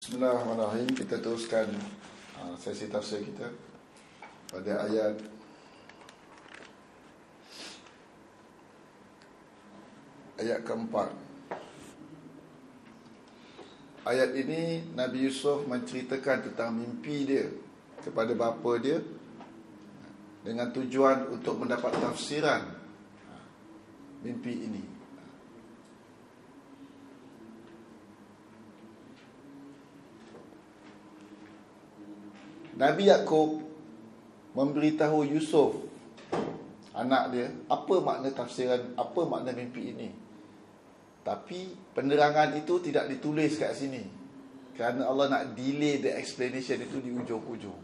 Bismillahirrahmanirrahim. Kita teruskan sesi tafsir kita pada ayat keempat. Ayat ini Nabi Yusuf menceritakan tentang mimpi dia kepada bapa dia dengan tujuan untuk mendapat tafsiran mimpi ini. Nabi Yaqub memberitahu Yusuf, anak dia, apa makna tafsiran, apa makna mimpi ini. Tapi penerangan itu tidak ditulis kat sini, kerana Allah nak delay the explanation itu di ujung-ujung.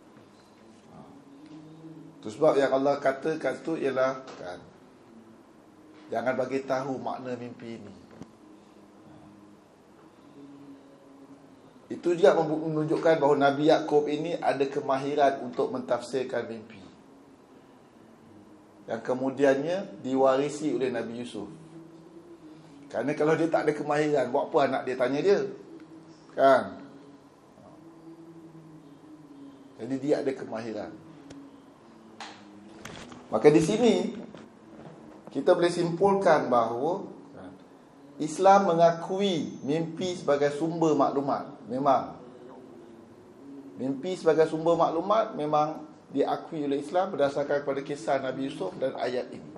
Itu sebab yang Allah kata kat situ ialah jangan bagi tahu makna mimpi ini. Itu juga menunjukkan bahawa Nabi Yaqub ini ada kemahiran untuk mentafsirkan mimpi, yang kemudiannya diwarisi oleh Nabi Yusuf. Kerana kalau dia tak ada kemahiran, buat apa anak dia tanya dia? Kan? Jadi dia ada kemahiran. Maka di sini kita boleh simpulkan bahawa Islam mengakui mimpi sebagai sumber maklumat. Memang mimpi sebagai sumber maklumat memang diakui oleh Islam berdasarkan kepada kisah Nabi Yusuf dan ayat ini.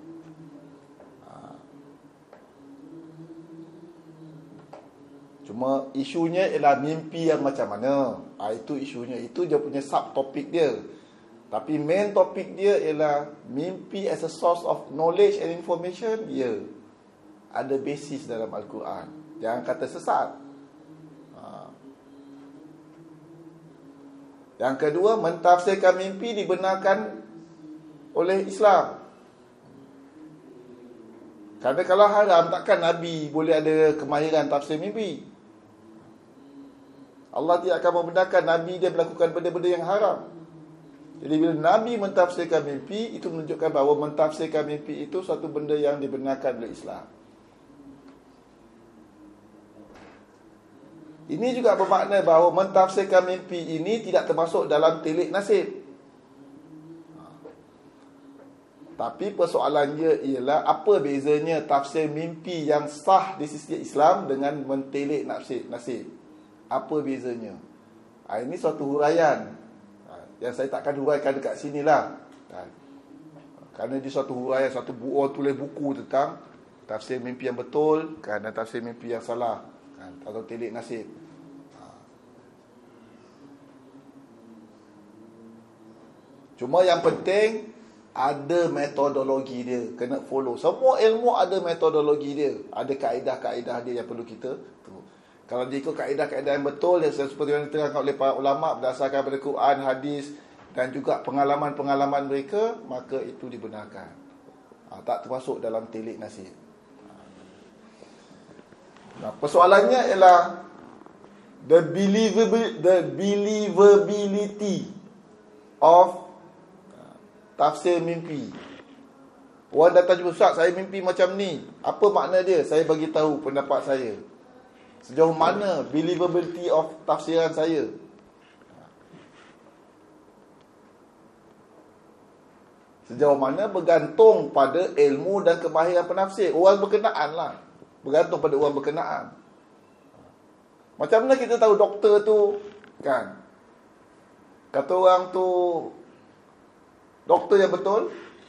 Cuma isunya ialah mimpi yang macam mana. Itu isunya, itu dia punya subtopik dia. Tapi main topik dia ialah mimpi as a source of knowledge and information. Ya, ada basis dalam Al-Quran. Jangan kata sesat. Yang kedua, mentafsirkan mimpi dibenarkan oleh Islam. Kerana kalau haram, takkan Nabi boleh ada kemahiran tafsir mimpi. Allah tidak akan membenarkan Nabi dia melakukan benda-benda yang haram. Jadi bila Nabi mentafsirkan mimpi, itu menunjukkan bahawa mentafsirkan mimpi itu satu benda yang dibenarkan oleh Islam. Ini juga bermakna bahawa mentafsirkan mimpi ini tidak termasuk dalam telik nasib. Tapi persoalannya ialah apa bezanya tafsir mimpi yang sah di sisi Islam dengan mentelik nasib. Apa bezanya? Ini suatu huraian yang saya takkan huraikan dekat sinilah. Kerana dia suatu huraian, satu orang tulis buku tentang tafsir mimpi yang betul dan tafsir mimpi yang salah, atau telik nasib. Cuma yang penting ada metodologi dia, kena follow. Semua ilmu ada metodologi dia, ada kaedah-kaedah dia yang perlu kita tu. Kalau dia ikut kaedah-kaedah yang betul, yang seperti yang diterangkan oleh para ulama berdasarkan pada Quran, hadis dan juga pengalaman-pengalaman mereka, maka itu dibenarkan. Tak termasuk dalam telik nasib. Nah, persoalannya ialah the believability of tafsir mimpi. Orang datang jumpa, Ustaz, saya mimpi macam ni. Apa makna dia? Saya bagi tahu pendapat saya. Sejauh mana believability of tafsiran saya? Sejauh mana bergantung pada ilmu dan kemahiran penafsir. Orang berkenaan lah. Bergantung pada orang berkenaan. Macam mana kita tahu doktor tu, kan? Kata orang tu doktor yang betul,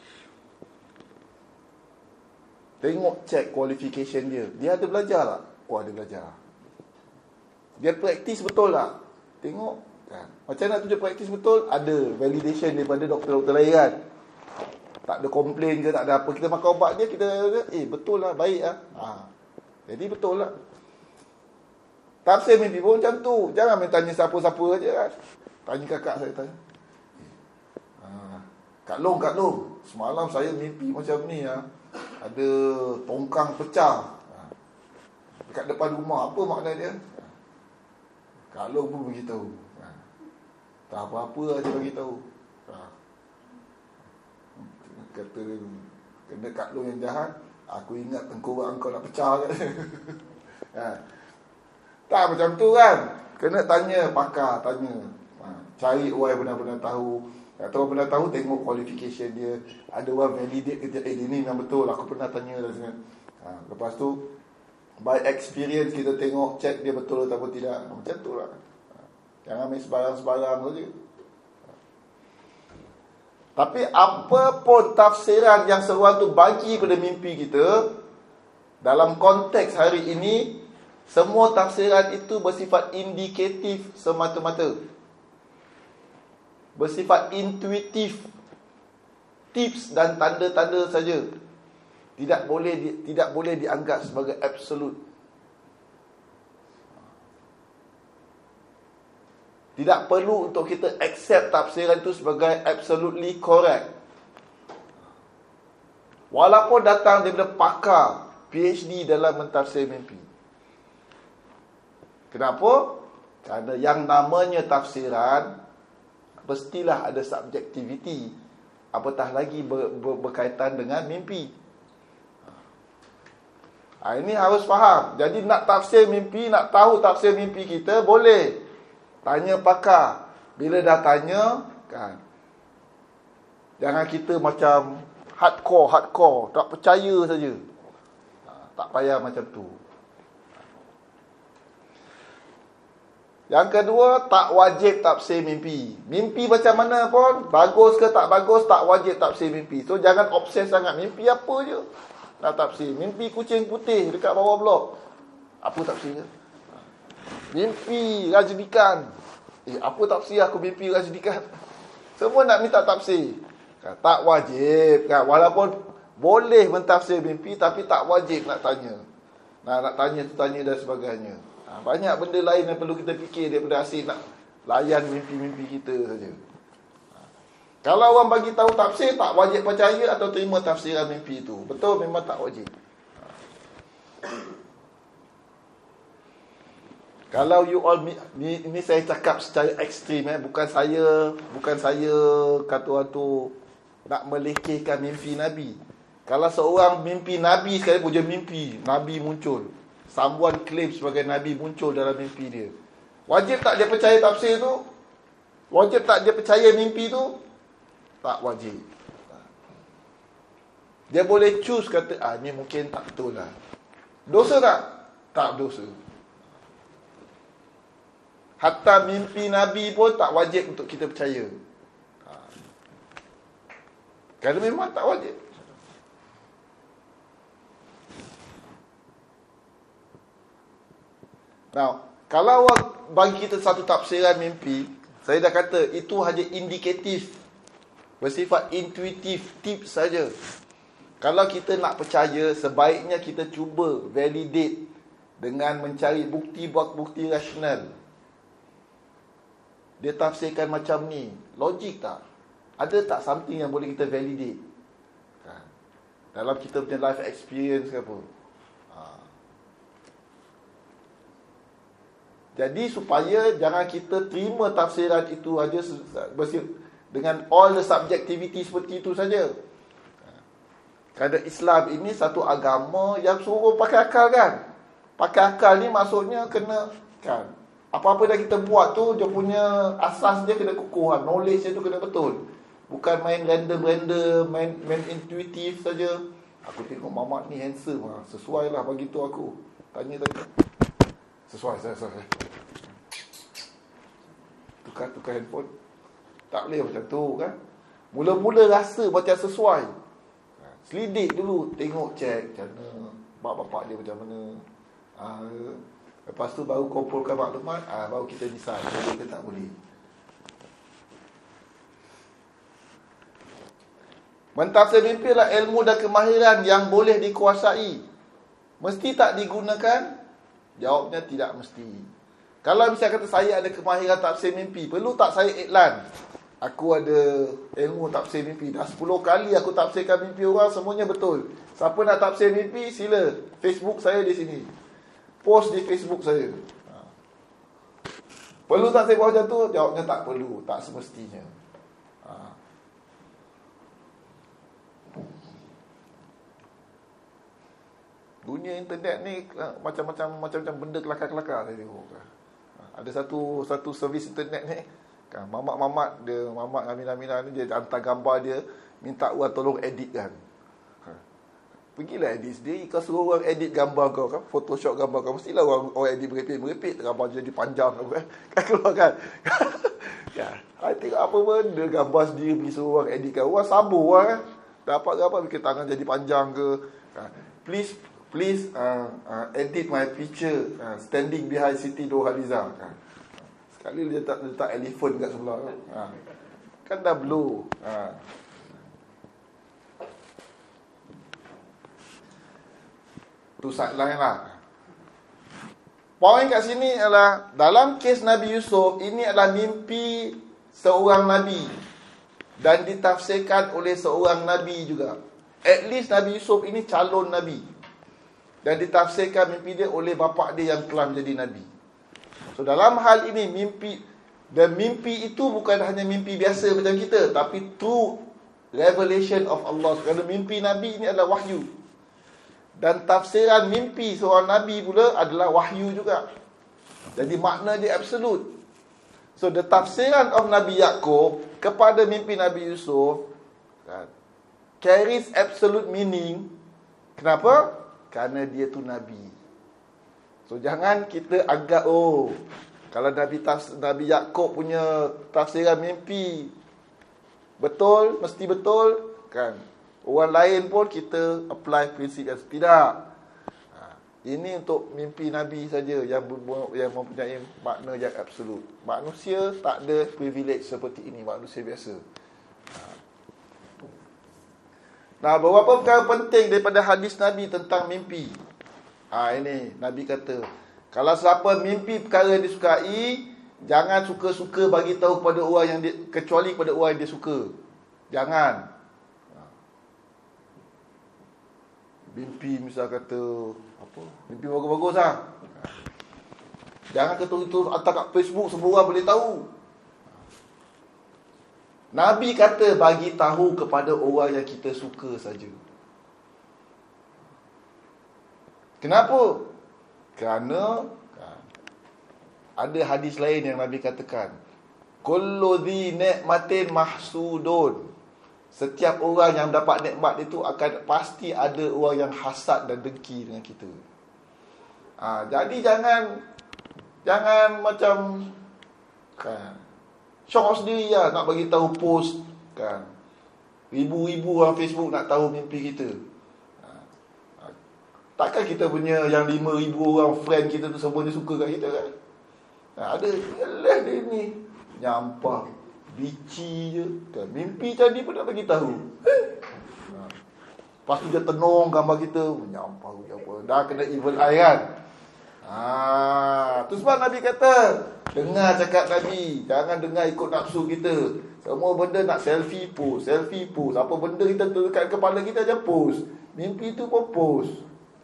tengok check qualification dia. Dia ada belajar tak? Oh, ada belajar. Dia praktis betul tak? Tengok, kan? Macam nak tunjuk praktis betul, ada validation daripada doktor-doktor lain, kan? Tak ada komplain ke, tak ada apa. Kita makan ubat dia, kita betul lah, baik lah. Jadi betul lah. Tafsir mimpi pun macam tu. Jangan main tanya siapa-siapa je, kan? Tanya kakak saya, tanya, Kak Long, semalam saya mimpi macam ni lah. Ada tongkang pecah dekat depan rumah. Apa makna dia? Kak Long pun beritahu. Tak apa-apa aja beritahu. Kata kena Kak Long yang jahat, aku ingat tengkorak engkau nak pecah. Tak macam tu, kan? Kena tanya pakar, tanya. Cari orang yang benar-benar tahu. Kalau orang benar tahu, tengok qualification dia. Ada orang validate kata, dia ni memang betul, aku pernah tanya dah. Lepas tu by experience kita tengok, check dia betul atau tidak. Macam tu lah. Jangan main sebarang-sebarang saja. Tapi apa pun tafsiran yang seorang tu bagi pada mimpi kita, dalam konteks hari ini, semua tafsiran itu bersifat indikatif semata-mata, bersifat intuitif, tips dan tanda-tanda saja. Tidak boleh dianggap sebagai absolut. Tidak perlu untuk kita accept tafsiran itu sebagai absolutely correct. Walaupun datang daripada pakar PhD dalam mentafsir mimpi. Kenapa? Kerana yang namanya tafsiran mestilah ada subjektiviti, apatah lagi berkaitan dengan mimpi. Ini harus faham. Jadi nak tafsir mimpi, nak tahu tafsir mimpi kita, boleh tanya pakar. Bila dah tanya, kan, jangan kita macam hardcore, tak percaya saja. Tak payah macam tu. Yang kedua, tak wajib tafsir mimpi. Mimpi macam mana pun, bagus ke tak bagus, tak wajib tafsir mimpi. So jangan obses sangat. Mimpi apa je nak tafsir. Mimpi kucing putih dekat bawah blok, apa tafsir dia? Mimpi rajinikan, apa tafsir aku mimpi rajinikan? Semua nak minta tafsir. Tak wajib kan? Walaupun boleh mentafsir mimpi, tapi tak wajib nak tanya. Nak tanya tu tanya dan sebagainya. Banyak benda lain yang perlu kita fikir daripada asyik nak layan mimpi-mimpi kita saja. Kalau orang bagi tahu tafsir, tak wajib percaya atau terima tafsiran mimpi itu. Betul, memang tak wajib. Kalau you all, ini saya cakap secara ekstrim, bukan saya kata orang tu nak melekehkan mimpi Nabi. Kalau seorang mimpi Nabi sekali pun, dia mimpi Nabi muncul, someone claim sebagai Nabi muncul dalam mimpi dia, wajib tak dia percaya tafsir tu? Wajib tak dia percaya mimpi tu? Tak wajib. Dia boleh choose kata, ni mungkin tak betul lah. Dosa tak? Tak dosa. Hatta mimpi Nabi pun tak wajib untuk kita percaya. Kerana memang tak wajib. Now, kalau orang bagi kita satu tafsiran mimpi, saya dah kata itu hanya indikatif, bersifat intuitif, tips saja. Kalau kita nak percaya, sebaiknya kita cuba validate dengan mencari bukti-bukti rasional. Dia tafsirkan macam ni, logik tak? Ada tak something yang boleh kita validate? Dalam kita punya life experience ke apa? Jadi supaya jangan kita terima tafsiran itu aja dengan all the subjectivity seperti itu saja. Kerana Islam ini satu agama yang suruh pakai akal kan. Pakai akal ni maksudnya kena kan, apa-apa yang kita buat tu dia punya asas dia kena kukuh, knowledge dia tu kena betul. Bukan main random, main intuitif saja. Aku tengok mamat ni handsome, sesuai lah bagi tu aku. Tanya. Sesuai. Tukar handphone. Tak boleh macam tu kan. Mula-mula rasa macam sesuai, selidik dulu, tengok, cek macam mana, mak bapak dia macam mana. Lepas tu baru kumpulkan maklumat, baru kita decide boleh ke tak boleh. Mentafsir mimpi adalah ilmu dan kemahiran yang boleh dikuasai. Mesti tak digunakan? Jawabnya tidak mesti. Kalau misalnya kata saya ada kemahiran tafsir mimpi, perlu tak saya iklan, aku ada ilmu tafsir mimpi, dah 10 kali aku tafsirkan mimpi orang, semuanya betul. Siapa nak tafsir mimpi, sila Facebook saya di sini, post di Facebook saya. Perlu tak saya buat macam tu? Jawabnya tak perlu, tak semestinya. Dunia internet ni macam-macam benda kelakar-kelakar saya tengok. Ada satu servis internet ni kan, mamat dia, mamat Amin ni, dia hantar gambar dia, minta orang tolong editkan. Pergilah edit sendiri. Kau suruh orang edit gambar kau kan, Photoshop gambar kau, mestilah orang edit merepek gambar jadi panjang kan. Kan keluar kan. Ya, I tengok apa benda gambar sendiri pergi suruh orang editkan. Orang sabar kan. Dapat gambar bikin tangan jadi panjang ke. Please edit my picture standing behind Siti Nurhaliza. Sekali dia letak elephant kat sebelah kan. Kan dah blow. Tu sideline lah. Poin kat sini adalah dalam kes Nabi Yusuf, ini adalah mimpi seorang Nabi dan ditafsirkan oleh seorang Nabi juga. At least Nabi Yusuf ini calon Nabi dan ditafsirkan mimpi dia oleh bapa dia yang telah menjadi Nabi. So dalam hal ini mimpi, dan mimpi itu bukan hanya mimpi biasa macam kita, tapi true revelation of Allah. Kerana mimpi Nabi ini adalah wahyu. Dan tafsiran mimpi seorang Nabi pula adalah wahyu juga. Jadi makna dia absolute. So the tafsiran of Nabi Yaqub kepada mimpi Nabi Yusuf carries absolute meaning. Kenapa? Kerana dia tu Nabi. So jangan kita agak, kalau Nabi Yaqub punya tafsiran mimpi betul, mesti betul kan. Orang lain pun kita apply prinsip yang tidak. Ini untuk mimpi Nabi saja yang mempunyai makna yang absolut. Manusia tak ada privilege seperti ini, manusia biasa. Nah, beberapa perkara penting daripada hadis Nabi tentang mimpi. Ini Nabi kata, kalau siapa mimpi perkara yang disukai, jangan suka-suka bagi tahu kepada orang yang kecuali kepada orang yang dia suka. Jangan. Mimpi misal kata mimpi bagus-bagus lah. Jangan kata itu hantar kat Facebook, semua orang boleh tahu. Nabi kata bagi tahu kepada orang yang kita suka saja. Kenapa? Kerana ada hadis lain yang Nabi katakan, kullu dhi ni'matin mahsudun. Setiap orang yang dapat nikmat itu akan pasti ada orang yang hasad dan dengki dengan kita. Jadi jangan macam kan, syok sendiri lah nak bagi tahu post kan. Ribu-ribu orang Facebook nak tahu mimpi kita. Takkan kita punya yang 5,000 orang friend kita tu semuanya suka kat kita kan. Ada elah dia ni nyampah bici je kan. Mimpi tadi pun nak bagi tahu. Lepas tu dia tenung gambar kita, nyampah apa. Dah kena evil eye kan. Tu sebab Nabi kata, dengar cakap Nabi, jangan dengar ikut nafsu kita. Semua benda nak selfie post. Apa benda kita dekat kepala kita aja post. Mimpi tu pun post.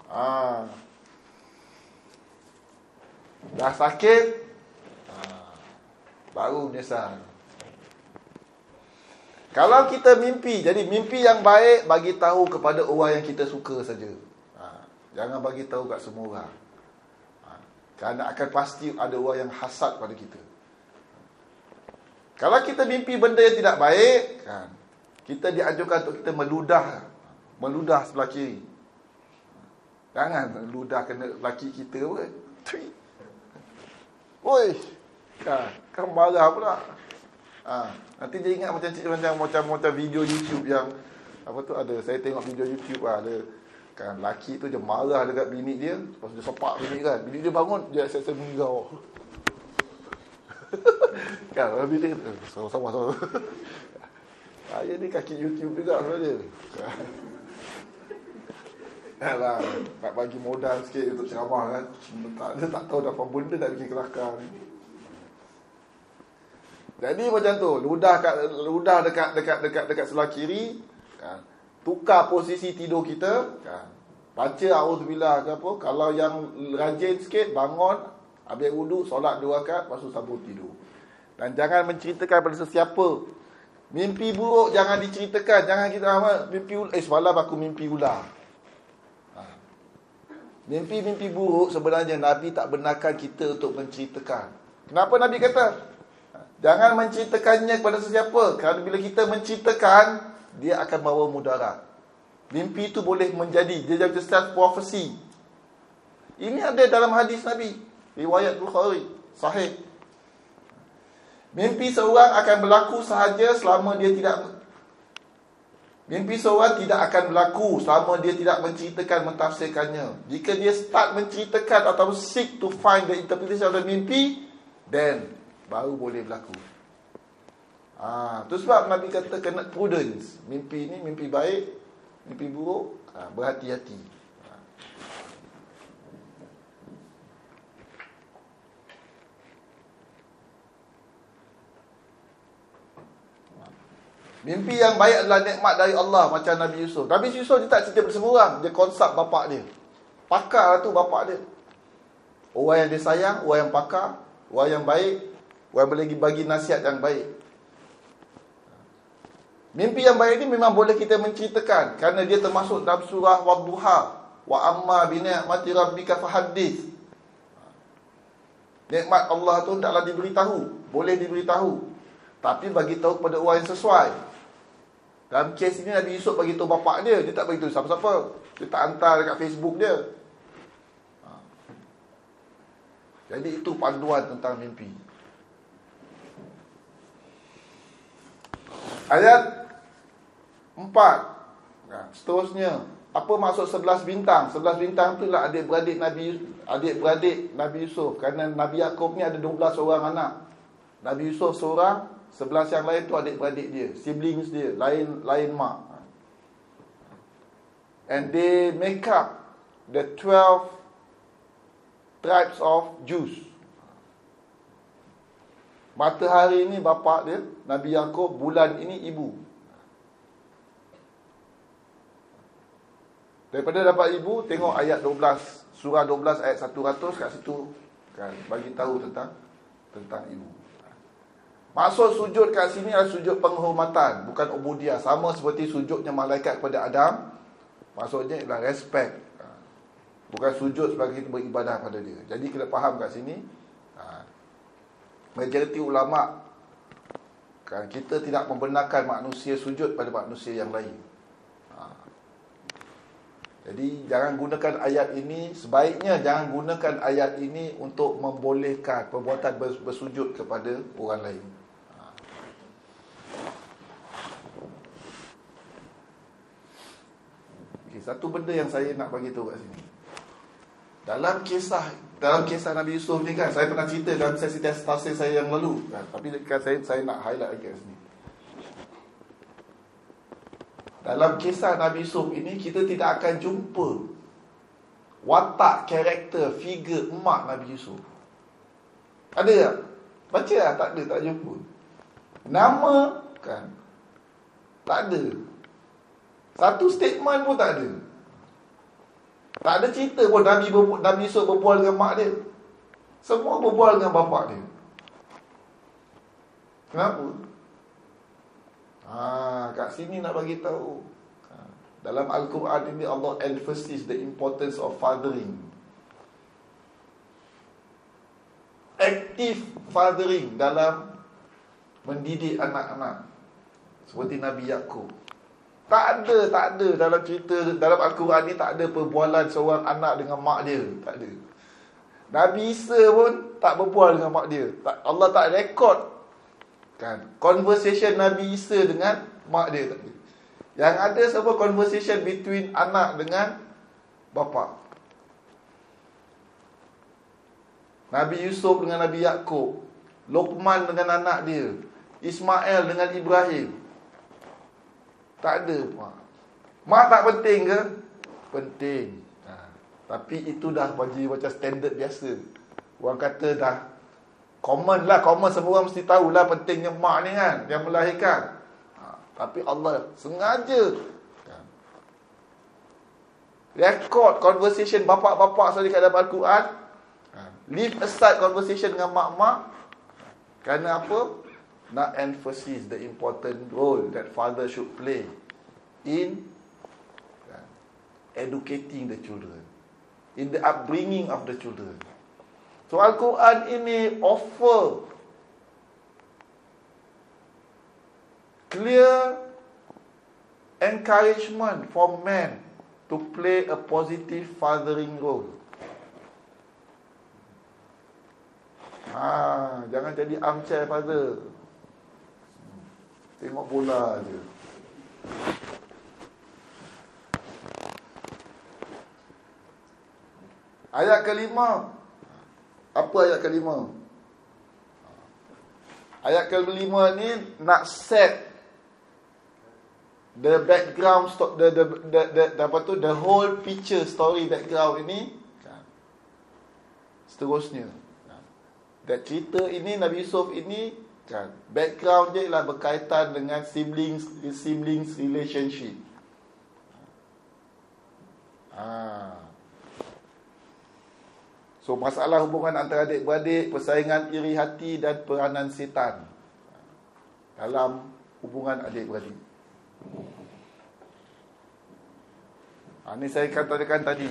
Dah sakit, baru menyesal. Kalau kita mimpi, jadi mimpi yang baik bagi tahu kepada orang yang kita suka saja. Jangan bagi tahu kat semua orang. Kerana akan pasti ada orang yang hasad pada kita. Kalau kita mimpi benda yang tidak baik, kita dianjurkan untuk kita meludah sebelah kiri. Jangan ludah kena laki kita pun. Oi, kan marah pula. Nanti dia ingat macam video YouTube yang apa tu ada. Saya tengok video YouTube ada kan laki tu je marah dekat bini dia, lepas dia sepak bini kan. Bini dia bangun, dia asyik menggau. Kan bini dia sama-sama. Saya ni kaki YouTube juga sebenarnya. Alah, nak bagi modal sikit untuk ceramah kan. Dia tak tahu dah apa benda nak bikin kelakar ni. Jadi macam tu, ludah dekat sebelah kiri, kan. Tukar posisi tidur kita, kan. Baca auzubillah ke apa, kalau yang rajin sikit bangun, ambil wuduk, solat 2 rakaat, lepas tu sambung tidur. Dan jangan menceritakan pada sesiapa. Mimpi buruk jangan diceritakan, jangan kita mimpi semalam aku mimpi ular. Mimpi-mimpi buruk sebenarnya Nabi tak benarkan kita untuk menceritakan. Kenapa Nabi kata jangan menceritakannya kepada sesiapa, kerana bila kita menceritakan, dia akan bawa mudarat. Mimpi itu boleh menjadi, dia jadi self prophecy. Ini ada dalam hadis Nabi, riwayat Bukhari, sahih. Mimpi seorang akan berlaku sahaja selama dia tidak Mimpi seorang tidak akan berlaku selama dia tidak menceritakan, mentafsirkannya. Jika dia start menceritakan atau seek to find the interpretation of the mimpi, then baru boleh berlaku. Itu sebab Nabi kata kena prudence. Mimpi ni mimpi baik, mimpi buruk, berhati-hati. Mimpi yang baik adalah nikmat dari Allah, macam Nabi Yusuf. Nabi Yusuf dia tak cerita berseorang, dia konsep bapak dia. Pakar tu bapak dia. Orang yang dia sayang, orang yang pakar, orang yang baik, orang yang boleh bagi nasihat yang baik. Mimpi yang baik ni memang boleh kita menceritakan, kerana dia termasuk dalam surah Wadduha, wa amma bi ni'mati rabbika fahaddits. Nikmat Allah tu taklah diberitahu, boleh diberitahu, tapi bagi tahu kepada orang yang sesuai. Dalam kes ini Nabi Yusuf bagi tahu bapak dia, dia tak bagi tahu siapa-siapa. Dia tak hantar dekat Facebook dia. Jadi itu panduan tentang mimpi. Ayat 4. Seterusnya, apa maksud 11 bintang? 11 bintang tu lah adik-beradik Nabi Yusuf. Kerana Nabi Yaqub ni ada 12 orang anak. Nabi Yusuf seorang, 11 yang lain tu adik-beradik dia, siblings dia, lain mak. And they make up the 12 tribes of Jews. Matahari ni bapa dia, Nabi Yaqub, bulan ini ibu. Daripada dapat ibu, tengok ayat 12, surah 12 ayat 100 kat situ kan, bagi tahu tentang ibu. Maksud sujud kat sini adalah sujud penghormatan, bukan ubudiah. Sama seperti sujudnya malaikat kepada Adam. Maksudnya ialah respect, bukan sujud sebagai kita beribadah pada dia. Jadi kita faham kat sini, majoriti ulama' kan, kita tidak membenarkan manusia sujud pada manusia yang lain. Jadi jangan gunakan ayat ini, sebaiknya jangan gunakan ayat ini untuk membolehkan perbuatan bersujud kepada orang lain. Okay, satu benda yang saya nak bagi tahu kat sini. Dalam kisah Nabi Yusuf ni kan, saya pernah cerita dalam sesi tafsir saya yang lalu kan, tapi kan saya nak highlight lagi kat sini. Dalam kisah Nabi Yusuf ini, kita tidak akan jumpa watak, karakter, figure emak Nabi Yusuf. Ada tak? Baca lah, tak ada, tak jumpa. Nama kan, tak ada. Satu statement pun tak ada. Tak ada cerita pun Nabi Yusuf berbual dengan mak dia. Semua berbual dengan bapak dia. Kenapa? Kat sini nak bagi tahu. Dalam Al-Quran ini Allah emphasize the importance of fathering. Active fathering dalam mendidik anak-anak. Seperti Nabi Yaqub. Tak ada dalam cerita, dalam Al-Quran ni tak ada perbualan seorang anak dengan mak dia. Tak ada. Nabi Isa pun tak berbual dengan mak dia. Allah tak rekod kan conversation Nabi Isa dengan mak dia, tak ada. Yang ada semua conversation between anak dengan bapa. Nabi Yusuf dengan Nabi Yaqub, Luqman dengan anak dia, Ismail dengan Ibrahim. Tak ada mak. Mak tak penting ke? Penting. Tapi itu dah macam standard biasa. Orang kata dah common semua orang mesti tahulah pentingnya mak ni kan, yang melahirkan. Tapi Allah sengaja rekod conversation bapak-bapak sekali kat dalam Al-Quran. Leave aside conversation dengan mak-mak. Kerana apa? Nak emphasize the important role that father should play in educating the children, in the upbringing of the children. So Al-Quran ini offer clear encouragement for men to play a positive fathering role. Jangan jadi armchair father. Tengok bola je. Ayat kelima. Apa ayat kelima? Ayat kelima ni nak set the background, the whole picture story background ini. Seterusnya, dan cerita ini Nabi Yusuf ini background dia ialah berkaitan dengan siblings relationship. So masalah hubungan antara adik-beradik, persaingan iri hati dan peranan setan dalam hubungan adik-beradik. Ini saya katakan tadi,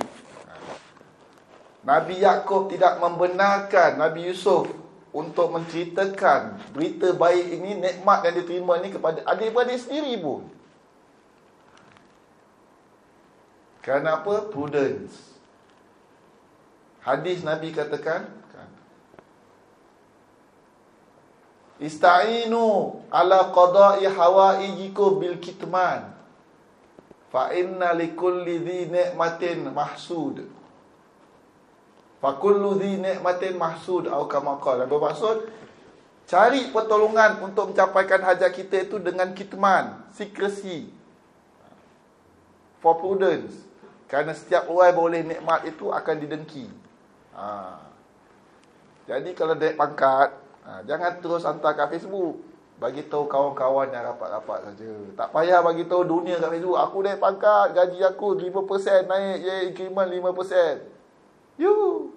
Nabi Yaqub tidak membenarkan Nabi Yusuf untuk menceritakan berita baik ini, nikmat yang diterima ini kepada adik-beradik sendiri pun. Kerana apa? Prudence. Hadis Nabi katakan, Ista'inu ala qada'i hawaijikum bil kitman, fa inna likulli dhi ni'matin mahsud. Fa kullu dhi ni'matin mahsud, atau kama qala. Bermaksud, cari pertolongan untuk mencapaikan hajat kita itu dengan kitman, secrecy, for prudence. Kerana setiap orang boleh nikmat itu akan didengki. Jadi kalau naik pangkat, jangan terus hantar kat Facebook. Bagi tahu kawan-kawan yang rapat-rapat saja. Tak payah bagi tahu dunia kat Facebook. Aku naik pangkat, gaji aku 5% naik, increment 5%. You.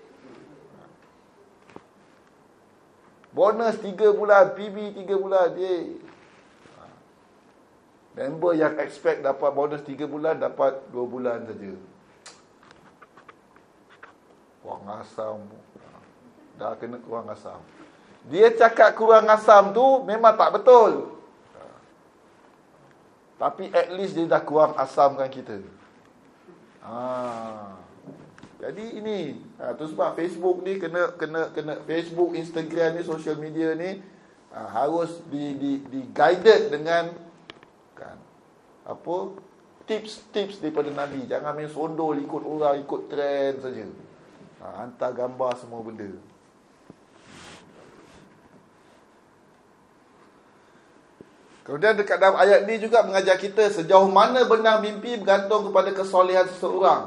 Bonus 3 bulan, PB 3 bulan. Member yang expect dapat bonus 3 bulan, dapat 2 bulan saja. Kurang asam. Dah kena kurang asam. Dia cakap kurang asam tu memang tak betul. Tapi at least dia dah kurang asamkan kita. Jadi ini, tu sebab Facebook ni kena Facebook, Instagram ni, social media ni harus di guided dengan tips-tips daripada Nabi. Jangan main sondol ikut orang, ikut trend saja. Hantar gambar semua benda. Kemudian dekat dalam ayat ni juga mengajar kita sejauh mana benar mimpi bergantung kepada kesolehan seseorang.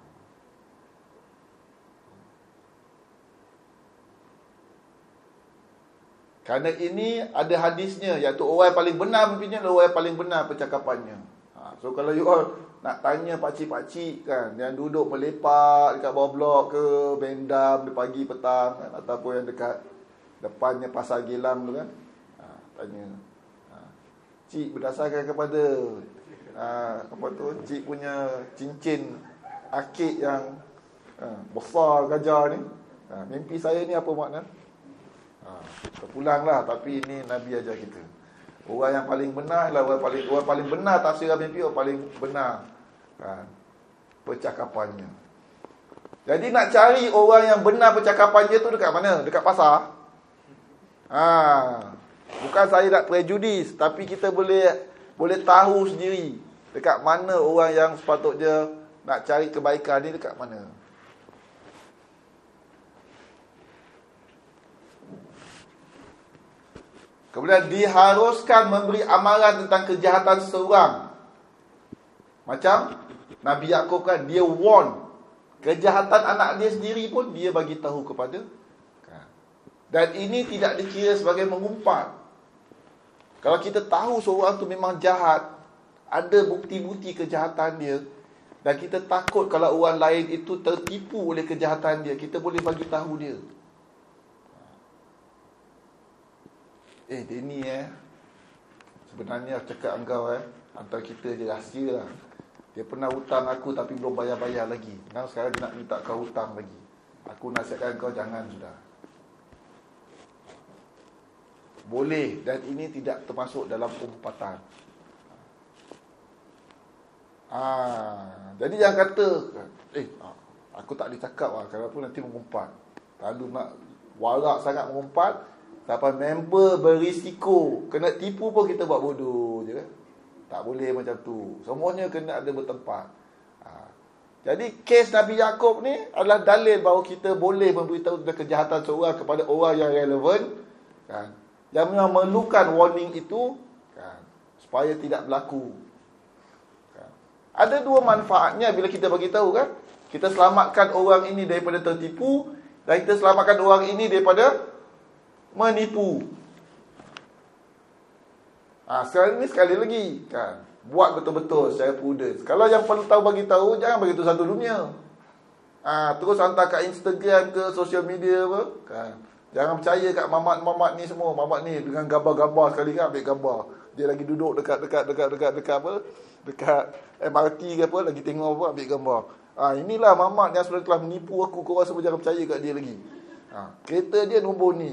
Kerana ini ada hadisnya, iaitu orang yang paling benar mimpinya adalah orang yang paling benar percakapannya. So kalau you all nak tanya pakcik-pakcik kan, yang duduk melepak dekat bawah blok ke, bendam di pagi petang kan, ataupun yang dekat depannya pasar Gilang tu kan, tanya, cik berdasarkan kepada apa tu, cik punya cincin akik yang besar gajah ni, mimpi saya ni apa makna? Terpulanglah, tapi ini Nabi ajar kita. Orang yang paling benar adalah orang paling benar tafsiran mimpi, orang paling benar percakapannya. Jadi nak cari orang yang benar percakapannya tu dekat mana? Dekat pasar. Bukan saya nak prejudis, tapi kita boleh tahu sendiri dekat mana orang yang sepatutnya nak cari kebaikan ni, dekat mana. Kemudian diharuskan memberi amaran tentang kejahatan seseorang. Macam Nabi Yaqub kan, dia warn kejahatan anak dia sendiri pun dia bagi tahu kepada. Dan ini tidak dikira sebagai mengumpat. Kalau kita tahu seorang tu memang jahat, ada bukti-bukti kejahatan dia, dan kita takut kalau orang lain itu tertipu oleh kejahatan dia, kita boleh bagi tahu dia. Dia ni sebenarnya cakap engkau antara kita je rahsia lah. Dia pernah hutang aku tapi belum bayar-bayar lagi. Sekarang dia nak minta kau hutang lagi. Aku nasihatkan kau jangan sudah. Boleh, dan ini tidak termasuk dalam umpatan. Jadi jangan kata aku tak boleh cakap lah, kalau pun nanti mengumpat. Lalu nak warak sangat mengumpat, sampai member berisiko kena tipu pun kita buat bodoh je kan. Tak boleh macam tu. Semuanya kena ada bertempat. Jadi kes Nabi Yaakob ni adalah dalil bahawa kita boleh memberitahu tentang kejahatan seorang kepada orang yang relevan, kan, yang memerlukan warning itu, kan, supaya tidak berlaku. Kan. Ada dua manfaatnya bila kita bagi tahu, kan. Kita selamatkan orang ini daripada tertipu, dan kita selamatkan orang ini daripada menipu. Sekarang ni sekali lagi, kan, buat betul-betul secara prudent. Kalau yang perlu tahu bagi tahu, jangan bagi tahu satu dunia. Terus hantar kat Instagram ke social media apa, kan. Jangan percaya kat mamat-mamat ni semua. Mamat ni dengan gambar-gambar sekali kan, ambil gambar. Dia lagi duduk dekat apa? Dekat MRT ke apa, lagi tengok apa, ambil gambar. Inilah mamat yang sebenarnya telah menipu aku. Kau rasa jangan percaya kat dia lagi. Kereta dia nombor ni.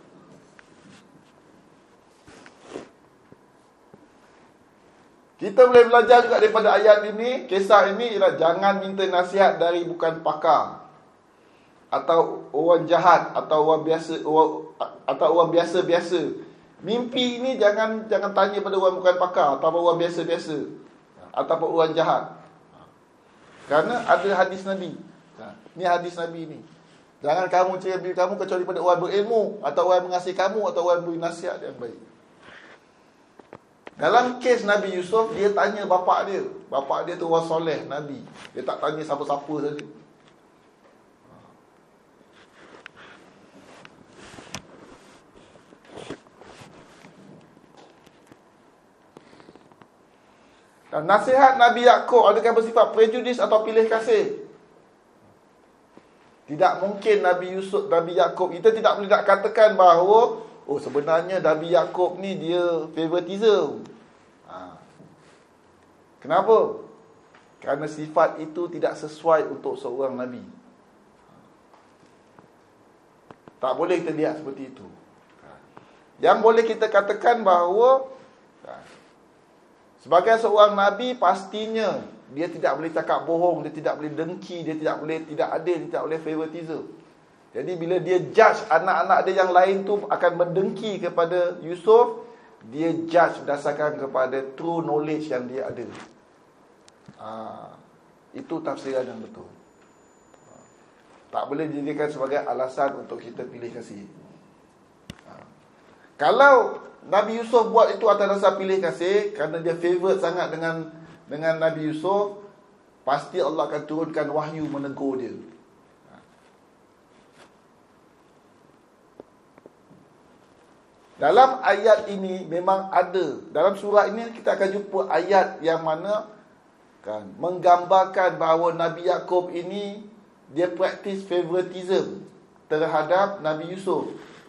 Kita boleh belajar juga daripada ayat ini, kisah ini ialah jangan minta nasihat dari bukan pakar, atau orang jahat, atau orang biasa, atau orang biasa-biasa. Mimpi ini jangan tanya pada orang bukan pakar, atau orang biasa-biasa, ataupun orang jahat. Kerana ada hadis Nabi. Ni hadis Nabi ni. Jangan kamu cerita diri kamu kecuali pada orang berilmu, atau orang mengasihi kamu, atau orang beri nasihat yang baik. Dalam kes Nabi Yusuf, dia tanya bapak dia. Bapak dia tu orang soleh, Nabi. Dia tak tanya siapa-siapa saja. Dan nasihat Nabi Yaakob adakah bersifat prejudis atau pilih kasih? Tidak mungkin Nabi Yaakob, kita tidak boleh nak katakan bahawa sebenarnya Nabi Yaakob ni dia favoritism. Kenapa? Kerana sifat itu tidak sesuai untuk seorang Nabi. Tak boleh kita lihat seperti itu. Yang boleh kita katakan bahawa sebagai seorang Nabi, pastinya dia tidak boleh cakap bohong, dia tidak boleh dengki, dia tidak boleh tidak adil, dia tidak boleh favoritism. Jadi bila dia judge anak-anak dia yang lain tu akan mendengki kepada Yusuf, dia judge berdasarkan kepada true knowledge yang dia ada. Itu tafsiran yang betul. Tak boleh dijadikan sebagai alasan untuk kita pilih kasih. Kalau Nabi Yusuf buat itu atas dasar pilih kasih, kerana dia favourite sangat dengan Nabi Yusuf, pasti Allah akan turunkan wahyu menegur dia. Dalam ayat ini memang ada, dalam surah ini kita akan jumpa ayat yang mana, kan, menggambarkan bahawa Nabi Yaakob ini dia practice favoritism terhadap Nabi Yusuf.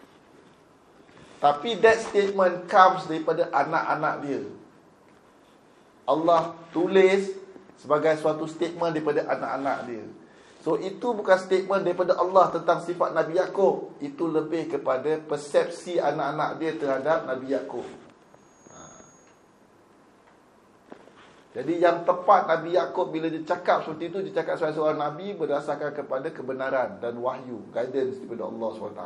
Tapi that statement comes daripada anak-anak dia. Allah tulis sebagai suatu statement daripada anak-anak dia. So itu bukan statement daripada Allah tentang sifat Nabi Yaakob. Itu lebih kepada persepsi anak-anak dia terhadap Nabi Yaakob. Jadi yang tepat Nabi Yaakob bila dia cakap seperti itu, dia cakap sebagai seorang Nabi berdasarkan kepada kebenaran dan wahyu, guidance daripada Allah SWT.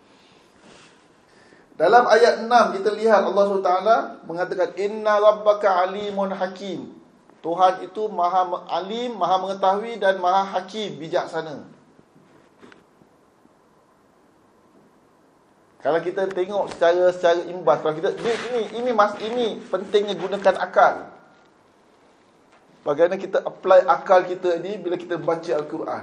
Dalam ayat 6 kita lihat Allah SWT mengatakan Inna rabbaka alimun hakim. Tuhan itu maha alim, maha mengetahui dan maha hakim, bijaksana. Kalau kita tengok secara imbas, kalau kita ini pentingnya gunakan akal. Bagaimana kita apply akal kita ni bila kita baca Al-Quran.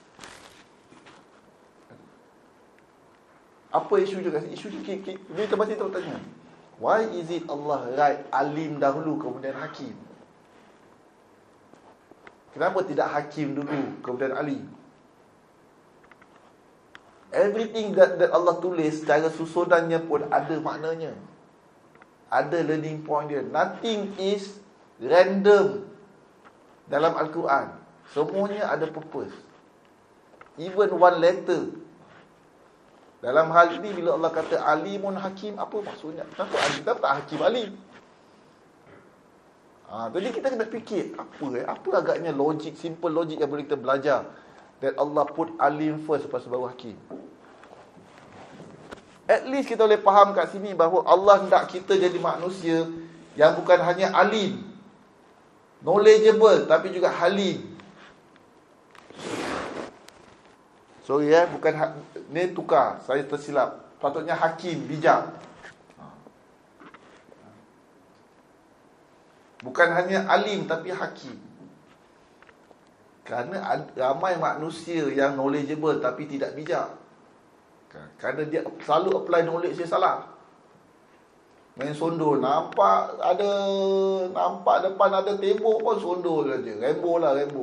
Apa isu dia? Isu dia bila kita baca kita tanya, why is it Allah write alim dahulu kemudian hakim? Kenapa tidak hakim dulu kemudian alim? Everything that Allah tulis secara susunannya pun ada maknanya. Ada learning point dia. Nothing is random dalam Al-Quran. Semuanya ada purpose. even one letter. Dalam hal ini bila Allah kata alimun hakim, apa maksudnya? Kenapa alim? Kenapa tak hakim alim? Jadi kita kena fikir apa agaknya logik, simple logik yang boleh kita belajar, that Allah put alim first lepas baru hakim. At least kita boleh faham kat sini bahawa Allah hendak kita jadi manusia yang bukan hanya alim, knowledgeable, tapi juga halim. Sorry bukan ni tukar, saya tersilap. Patutnya hakim, bijak. Bukan hanya alim tapi hakim. Kerana ramai manusia yang knowledgeable tapi tidak bijak. Kerana dia selalu apply knowledge dia salah. Main sondol, nampak depan ada tembok pun sondol saja. Rambo.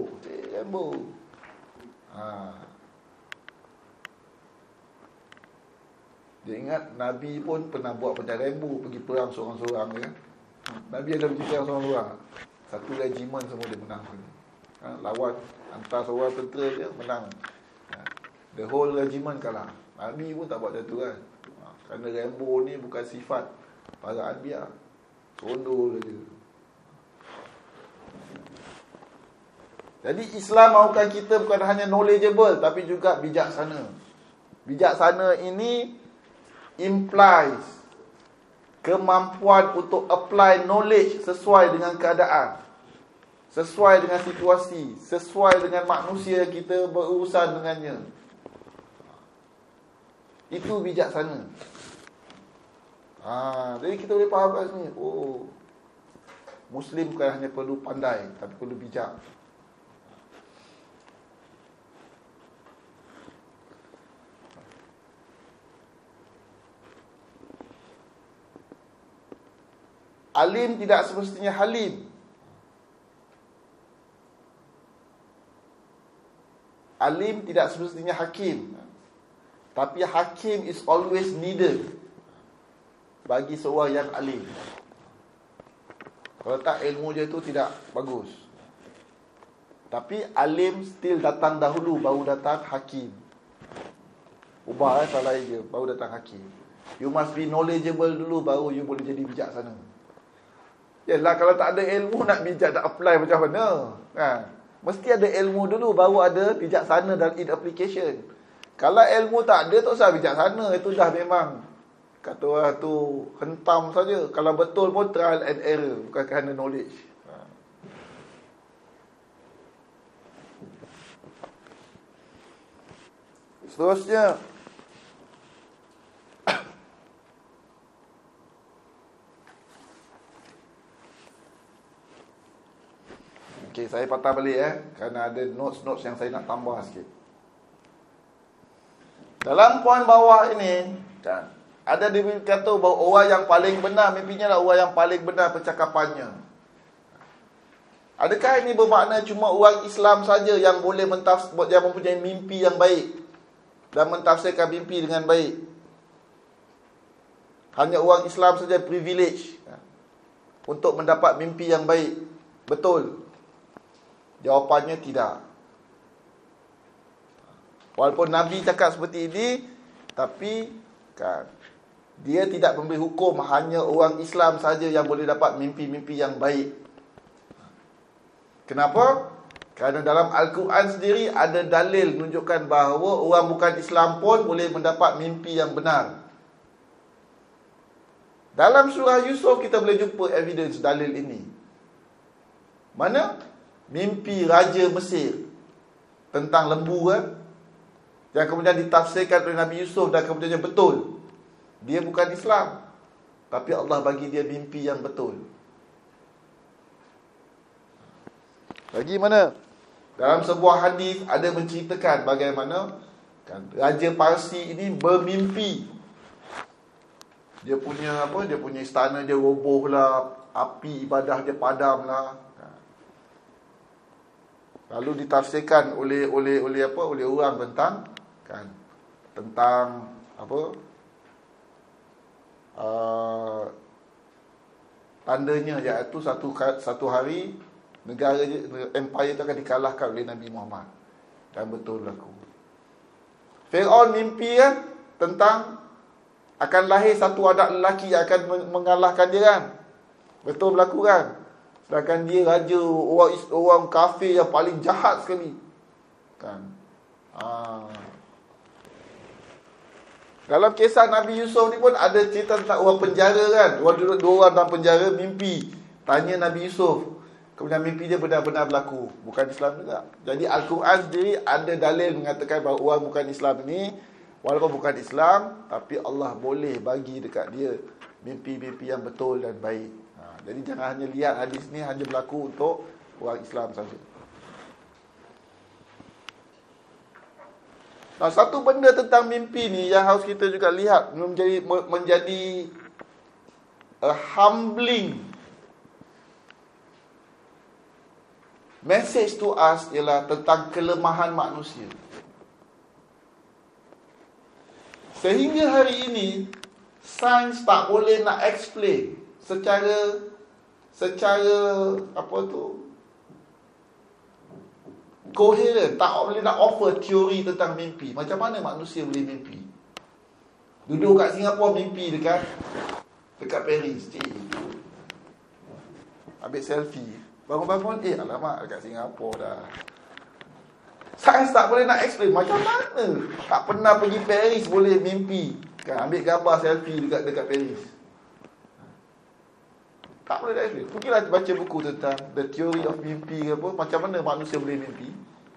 Dia ingat Nabi pun pernah buat macam Rambo, pergi perang seorang-seorang ya. Nabi ada pergi perang seorang-seorang. Satu regimen semua dia menang. Lawan hantar seorang tentera dia menang. The whole regimen kalah. Nabi pun tak buat macam tu kan. Kerana Rambo ni bukan sifat para anbiya. Sondol saja. Jadi Islam mahukan kita bukan hanya knowledgeable tapi juga bijaksana. Bijaksana ini implies kemampuan untuk apply knowledge sesuai dengan keadaan, sesuai dengan situasi, sesuai dengan manusia kita berurusan dengannya. Itu bijaksana. Jadi kita boleh faham kat sini, Muslim bukan hanya perlu pandai tapi perlu bijak. Alim tidak semestinya halim. Alim tidak semestinya hakim. Tapi hakim is always needed bagi seorang yang alim. Kalau tak, ilmu dia tu tidak bagus. Tapi alim still datang dahulu, baru datang hakim. Ubah salah je, baru datang hakim. You must be knowledgeable dulu, baru you boleh jadi bijaksana. Yalah, kalau tak ada ilmu nak bijak, nak apply macam mana? Mesti ada ilmu dulu, baru ada bijaksana dalam in application. Kalau ilmu tak ada, tak usah bijaksana. Itu dah memang, kata orang tu, hentam saja. Kalau betul pun trial and error, bukan kerana knowledge. Seterusnya, okey, saya patah balik kerana ada notes-notes yang saya nak tambah sikit. Dalam poin bawah ini kan, ada dikata bahawa orang yang paling benar mimpinya adalah orang yang paling benar percakapannya. Adakah ini bermakna cuma orang Islam saja yang boleh yang mempunyai mimpi yang baik dan mentafsirkan mimpi dengan baik? Hanya orang Islam saja privilege untuk mendapat mimpi yang baik? Betul? Jawapannya tidak. Walaupun Nabi cakap seperti ini, tapi kan, dia tidak memberi hukum hanya orang Islam saja yang boleh dapat mimpi-mimpi yang baik. Kenapa? Kerana dalam Al-Quran sendiri ada dalil menunjukkan bahawa orang bukan Islam pun boleh mendapat mimpi yang benar. Dalam surah Yusuf kita boleh jumpa evidence dalil ini. Mana? Mimpi Raja Mesir tentang lembu yang kemudian ditafsirkan oleh Nabi Yusuf dan kemudiannya betul. Dia bukan Islam, tapi Allah bagi dia mimpi yang betul. Lagi mana? Dalam sebuah hadis ada menceritakan bagaimana kan, Raja Parsi ini bermimpi. Dia punya istana dia roboh lah, api ibadah dia padam lah. Lalu ditafsirkan oleh orang tentang tandanya, iaitu satu hari negara empire itu akan dikalahkan oleh Nabi Muhammad, dan betul berlaku. Firaun mimpi kan tentang akan lahir satu anak lelaki yang akan mengalahkan dia kan. Betul berlaku kan? Sedangkan dia raja orang kafir yang paling jahat sekali. Kan? Dalam kisah Nabi Yusuf ni pun ada cerita tentang orang penjara kan. Orang duduk 2 orang dalam penjara mimpi. Tanya Nabi Yusuf. Kemudian mimpi dia benar-benar berlaku. Bukan Islam juga. Jadi Al-Quran sendiri ada dalil mengatakan bahawa orang bukan Islam ni, walaupun bukan Islam, tapi Allah boleh bagi dekat dia mimpi-mimpi yang betul dan baik. Jadi jangan hanya lihat hadis ni hanya berlaku untuk orang Islam saja. Nah, satu benda tentang mimpi ni yang harus kita juga lihat menjadi a humbling message to us ialah tentang kelemahan manusia. Sehingga hari ini sains tak boleh nak explain secara coherent, tak boleh nak offer teori tentang mimpi. Macam mana manusia boleh mimpi? Duduk kat Singapura mimpi dekat Paris. Ambil selfie. Bangun-bangun, alamak, dekat Singapura dah. Sains tak boleh nak explain macam mana. Tak pernah pergi Paris boleh mimpi. Kan, ambil gambar selfie dekat Paris. Tak boleh nak explain. Pergilah baca buku tentang The Theory of Mimpi ke apa. Macam mana manusia boleh mimpi.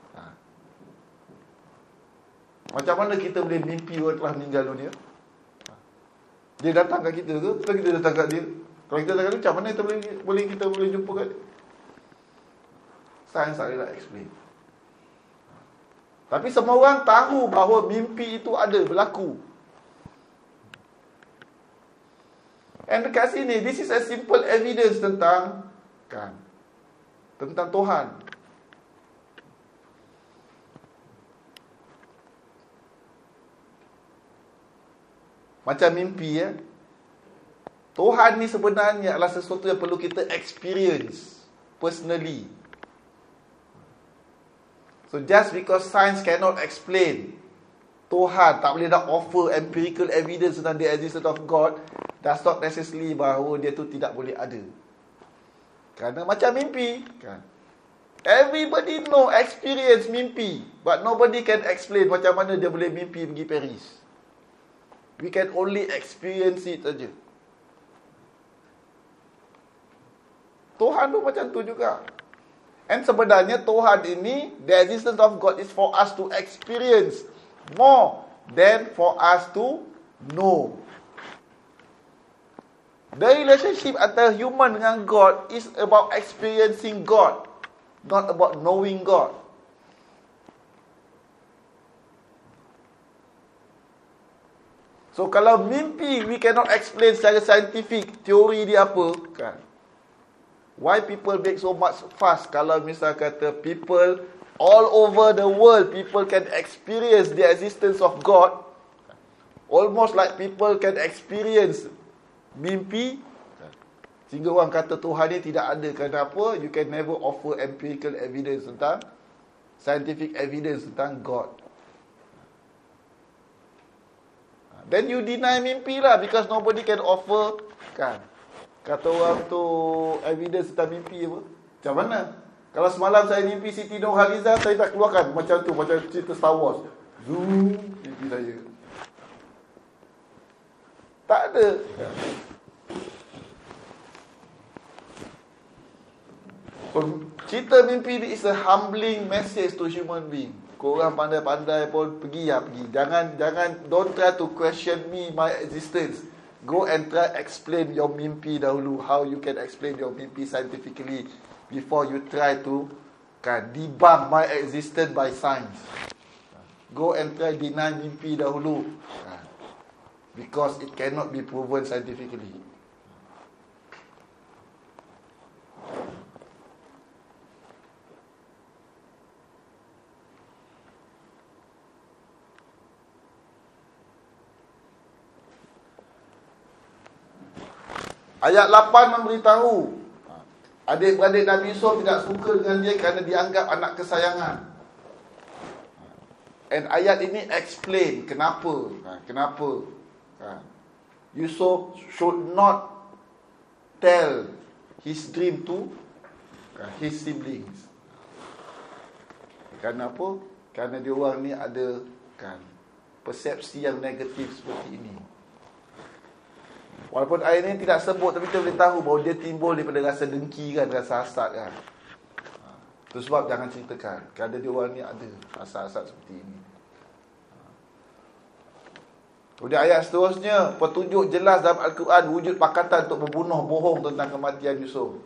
Macam mana kita boleh mimpi orang telah meninggal dunia. Dia datang kat kita ke? Atau kita datang kat dia? Kalau kita datang kat dia, macam mana kita boleh jumpa kat dia? Sains tak boleh nak explain. Tapi semua orang tahu bahawa mimpi itu ada, berlaku. And dekat sini, this is a simple evidence tentang Tuhan. Macam mimpi ya. Tuhan ni sebenarnya adalah sesuatu yang perlu kita experience personally. So just because science cannot explain Tuhan, tak boleh nak offer empirical evidence tentang the existence of God, does not necessarily bahawa dia tu tidak boleh ada. Kerana macam mimpi kan. Everybody know experience mimpi, but nobody can explain macam mana dia boleh mimpi pergi Paris. We can only experience it saja. Tuhan tu macam tu juga. And sebenarnya Tuhan ini, the existence of God is for us to experience more than for us to know. The relationship antara human dengan God is about experiencing God, not about knowing God. So kalau mimpi we cannot explain secara scientific, teori dia apa kan? Why people make so much fuss kalau misal kata people all over the world, people can experience the existence of God, almost like people can experience mimpi, sehingga orang kata Tuhan ni tidak ada. Kenapa? You can never offer empirical evidence tentang, scientific evidence tentang God. Then you deny mimpi lah, because nobody can offer kan. Kata orang tu evidence tentang mimpi apa? Macam mana? Kalau semalam saya mimpi Siti Nurhaliza, saya tak keluarkan macam tu, macam cerita Star Wars. Zoom, mimpi saya. Tak ada. So, cerita mimpi ni is a humbling message to human being. Korang pandai-pandai pun pergi. Jangan, don't try to question me, my existence. Go and try explain your mimpi dahulu. How you can explain your mimpi scientifically before you try to debunk my existence by science. Go and try deny mimpi dahulu. Because it cannot be proven scientifically. Ayat 8 memberitahu adik-beradik Nabi Yusuf tidak suka dengan dia kerana dianggap anak kesayangan. And ayat ini explain kenapa. Kenapa Yusuf should not tell his dream to his siblings. Kerana apa? Kerana dia orang ni ada persepsi yang negatif seperti ini. Walaupun ayat ini tidak sebut, tapi kita boleh tahu bahawa dia timbul daripada rasa dengki kan, rasa hasad kan. Itu sebab jangan ceritakan, kerana dia orang ni ada hasad-hasad seperti ini. Kemudian ayat seterusnya, petunjuk jelas dalam Al-Quran wujud pakatan untuk membunuh bohong tentang kematian Yusuf.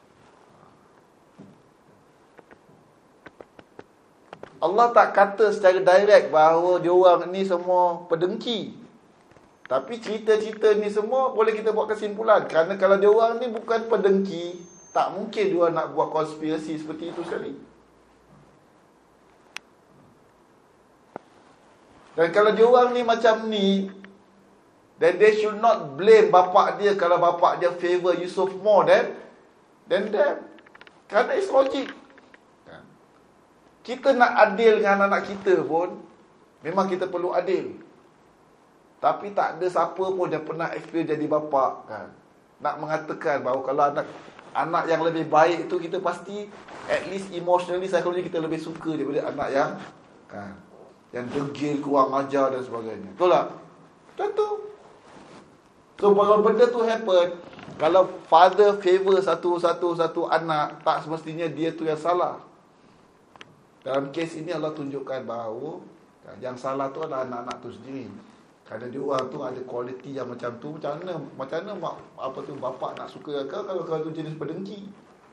Allah tak kata secara direct bahawa dia orang ni semua pedengki. Tapi cerita-cerita ni semua boleh kita buat kesimpulan. Kerana kalau dia orang ni bukan pedengki, tak mungkin dia orang nak buat konspirasi seperti itu sekali. Dan kalau dia orang ni macam ni, then they should not blame bapak dia kalau bapak dia favor Yusuf more than them. Kerana it's logic. Kita nak adil dengan anak kita pun, memang kita perlu adil. Tapi tak ada siapa pun yang pernah experience jadi bapak kan, nak mengatakan bahawa kalau anak yang lebih baik itu, kita pasti at least emotionally, psychologically kita lebih suka daripada anak yang degil, kurang ajar dan sebagainya. Betul tak? Tentu. So kalau benda tu happen, kalau father favor satu anak, tak semestinya dia tu yang salah. Dalam kes ini Allah tunjukkan bahawa yang salah tu adalah anak-anak tu sendiri. Kerana dia orang tu ada kualiti yang macam tu, macam mana bapak nak suka kau kalau kau tu jenis pedengki.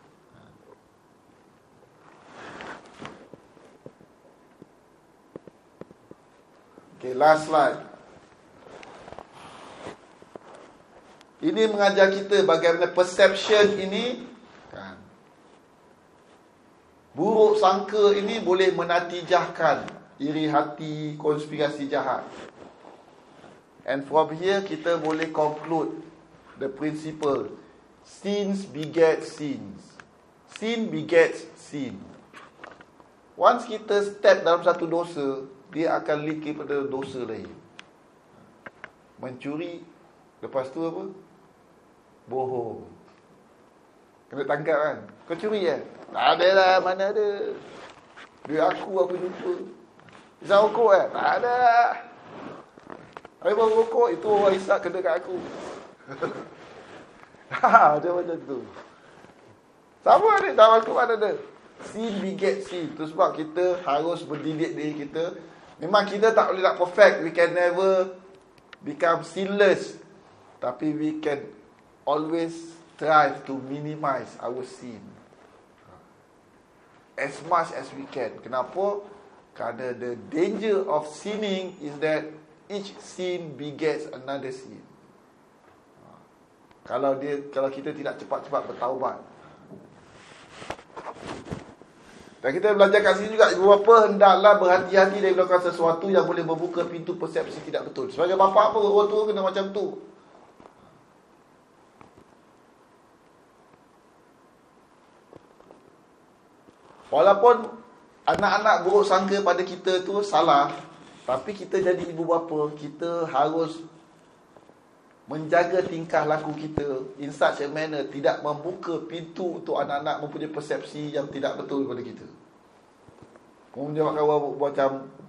Okay, last slide. Ini mengajar kita bagaimana perception ini, buruk sangka ini boleh menatijahkan iri hati, konspirasi jahat. And from here kita boleh conclude the principle, sins begets sins. Sin begets sin. Once kita step dalam satu dosa, dia akan lead kepada dosa lain. Mencuri, lepas tu apa? Bohong. Kena tangkap kan? Kau curi kan? Tak ada lah, mana ada. Duit aku jumpa. Isap rokok kan? Tak ada. Habis baru rokok, itu orang isap kena kat aku. Macam tu. Sama ni, dalam Al-Quran ada. Sin beget sin. Itu sebab kita harus berdidik diri kita. Memang kita tak boleh nak perfect. We can never become sinless. Tapi we can always strive to minimize our sin as much as we can. Kenapa? Kerana the danger of sinning is that each sin begets another sin. Kalau kita tidak cepat-cepat bertaubat. Dan kita belajar kat sini juga berapa hendaklah berhati-hati dari melakukan sesuatu yang boleh membuka pintu persepsi tidak betul. Sebagai bapa apa, orang tua kena macam tu. Walaupun anak-anak buruk sangka pada kita tu salah, tapi kita jadi ibu bapa, kita harus menjaga tingkah laku kita in such a manner, tidak membuka pintu untuk anak-anak mempunyai persepsi yang tidak betul kepada kita. Menyebabkan macam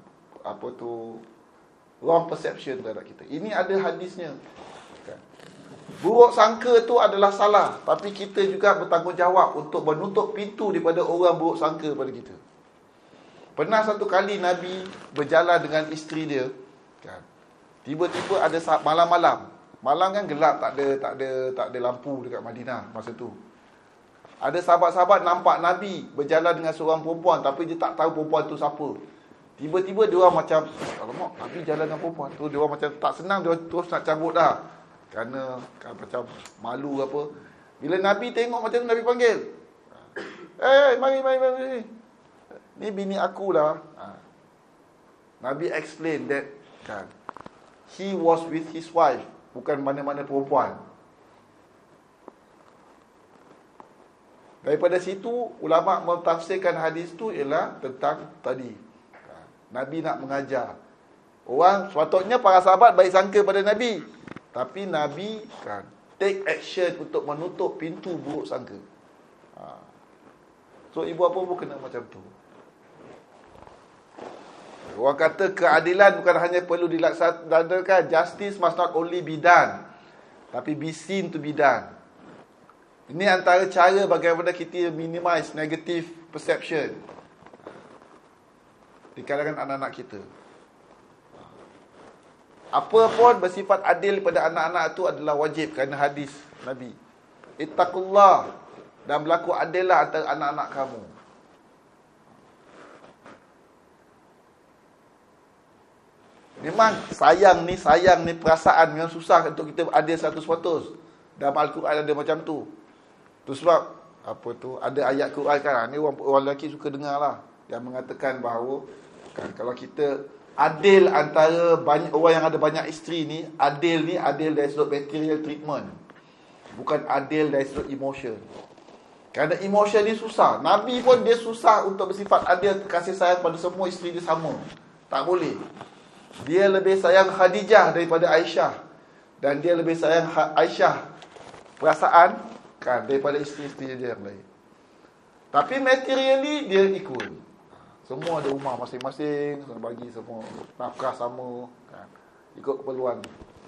wrong perception terhadap kita. Ini ada hadisnya. Buruk sangka tu adalah salah, tapi kita juga bertanggungjawab untuk menutup pintu daripada orang buruk sangka pada kita. Pernah satu kali Nabi berjalan dengan isteri dia, tiba-tiba ada malam-malam. Malam kan gelap, tak ada lampu dekat Madinah masa tu. Ada sahabat-sahabat nampak Nabi berjalan dengan seorang perempuan, tapi dia tak tahu perempuan tu siapa. Tiba-tiba dia orang macam, alamak, Nabi jalan dengan perempuan tu. Dia orang macam tak senang, dia orang terus nak cabut dah. Kerana macam malu apa. Bila Nabi tengok macam tu, Nabi panggil, mari. Ni bini aku lah. Nabi explain that he was with his wife, bukan mana-mana perempuan. Daripada situ ulama mentafsirkan hadis tu ialah tentang tadi, Nabi nak mengajar. Orang sepatutnya para sahabat baik sangka pada Nabi. Tapi Nabi kan take action untuk menutup pintu buruk sangka. So ibu bapa pun kena macam tu. Orang kata keadilan bukan hanya perlu dilaksanakan. Justice must not only be done, tapi be seen to be done. Ini antara cara bagaimana kita minimize negative perception di kalangan anak-anak kita. Apa pun bersifat adil pada anak-anak itu adalah wajib kerana hadis Nabi. Ittaqullah, dan berlaku adillah antara anak-anak kamu. Memang sayang ni perasaan yang susah untuk kita adil 100%. Dalam Al-Quran ada macam tu. Tu sebab ada ayat Quran kan, ni orang lelaki suka dengar lah, yang mengatakan bahawa kan, kalau kita adil antara banyak orang yang ada banyak isteri ni, adil dari sudut material treatment, bukan adil dari sudut emotion. Kerana emotion ni susah. Nabi pun dia susah untuk bersifat adil, kasih sayang pada semua isteri dia sama. Tak boleh. Dia lebih sayang Khadijah daripada Aisyah, dan dia lebih sayang Aisyah perasaan kan daripada isteri-isteri dia yang lain. Tapi materially dia equal. Semua ada rumah masing-masing, bagi semua nafkah sama kan, ikut keperluan.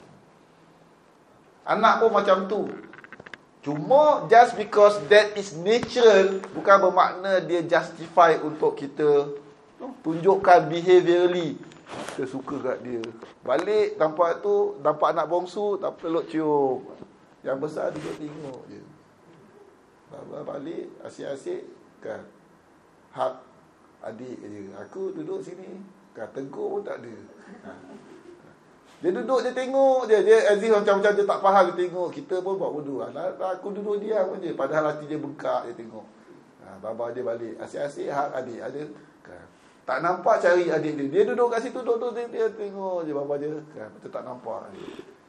Anak pun macam tu. Cuma just because that is natural, bukan bermakna dia justify untuk kita tunjukkan behaviorally kita suka kat dia. Balik nampak anak bongsu tak peluk cium. Yang besar duduk tengok je. Balik asyik-asyik kan, hak adik je. Aku duduk sini kan, tegur pun tak ada. Dia duduk je tengok je. Dia as if macam-macam dia tak faham, dia tengok. Kita pun buat bodoh. Aku duduk diam je, padahal hati dia bengkak, dia tengok. Baba dia balik asyik-asyik hak adik ada kan. Tak nampak cari adik dia. Dia duduk kat situ, duduk dia tengok je bapa dia kan. Macam tak nampak dia.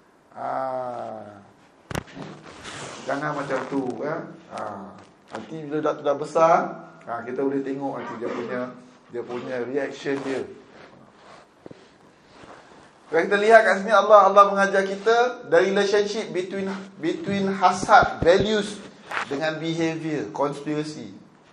Jangan macam tu kan. Nanti bila dah besar, kita boleh tengok nanti dia punya reaction dia. Kalau kita lihat kat sini, Allah mengajar kita the relationship between hasad, values dengan behavior, conspiracy.